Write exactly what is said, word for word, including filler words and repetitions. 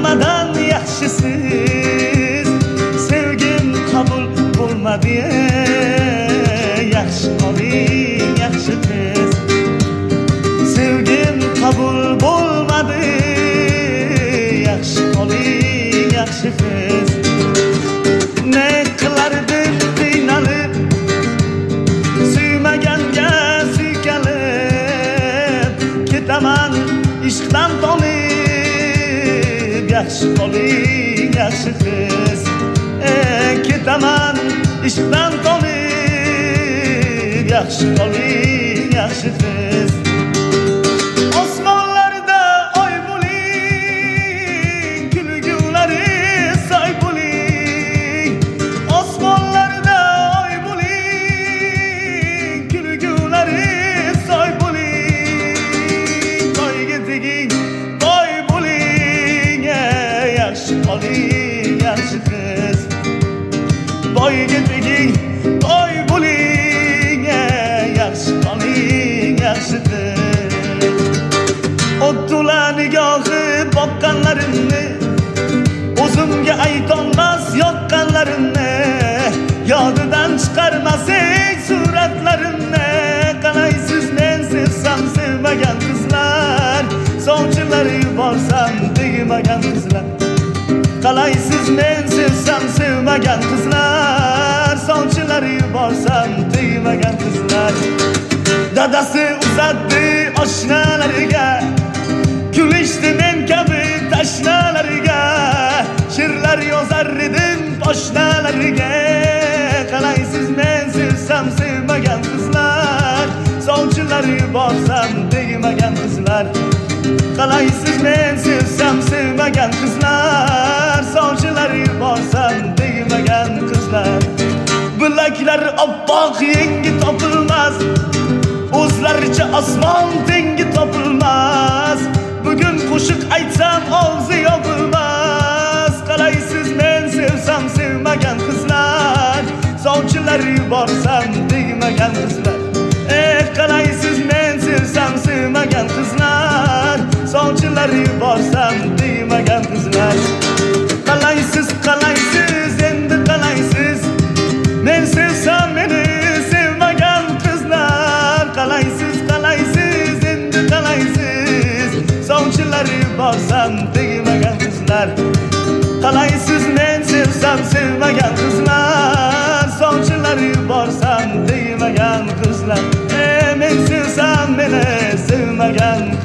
hammadan yaxshisiz. Sevgim qabul bo'lmadi, yaxshi oling, yaxshi qiz. Sevgim qabul bo'lmadi, yaxshi oling, yaxshi qiz. Ne qilardim qiynalib, suymaganga suykalib, ketaman ishqdan tonib, yaxshi oling, yaxshi qiz. Eh, ketaman ishqdan tonib, yaxshi oling, yaxshi qiz. Osmonlarda oy bo'ling, kulgulari soy bo'ling. Osmonlarda oy bo'ling, kulgulari soy bo'ling. Toyga teging, toy bo'ling, yaxshi oling, yaxshi qiz. Boyga teging, toy bo'ling, yaxshi oling, yaxshi qiz. O'tula nigohi boqqanlarimni, o'zimga aytolmas yoqqanlarimni, yodidan chiqarmasak suratlarimni. Qalaysiz men sevsam sevmagan qizlar, sovchilar yuborsam tegmagan qizlar. Qalaysiz men sevsam sevmagan qizlar, sovchilar yuborsam tegmagan qizlar. Dadasi uzatdi oshnalariga, kulishdi men kabi tashnalariga. She'rlar yozar edim poshnalariga. Qalaysiz men sevsam sevmagan qizlar, sovchilar yuborsam tegmagan qizlar. Qalaysiz men sevsam sevmagan qizlar, sovchilar yuborsam tegmagan qizlar. Bilaklari oppoq yengi topilmas, o'zlaricha osmon tengi topilmas. Bugun qo'shiq aytsam og'zi yopilmas. Qalaysiz men sevsam sevmagan qizlar, sovchilar yuborsam tegmagan qizlar. Eh, qalaysiz men sevsam sevmagan qizlar, sovchilar yuborsam tegmagan qizlar. Qalaysiz, qalaysiz, endi qalaysiz, men sevsam meni sevmagan qizlar. Qalaysiz, qalaysiz, endi qalaysiz, sovchilar yuborsam tegmagan qizlar. Qalaysiz men sevsam sevmagan qizlar, sovchilar yuborsam tegmagan qizlar. Eh, men sevsam meni sevmagan